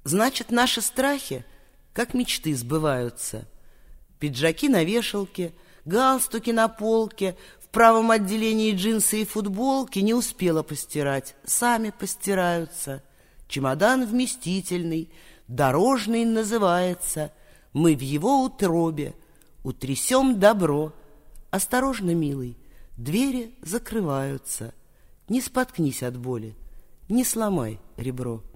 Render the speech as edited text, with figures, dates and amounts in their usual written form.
Значит, наши страхи, как мечты, сбываются. Пиджаки на вешалке, галстуки на полке, в правом отделении джинсы и футболки не успела постирать, сами постираются. Чемодан вместительный, дорожный называется. Мы в его утробе утрясем добро. Осторожно, милый, двери закрываются. Не споткнись от боли, не сломай ребро.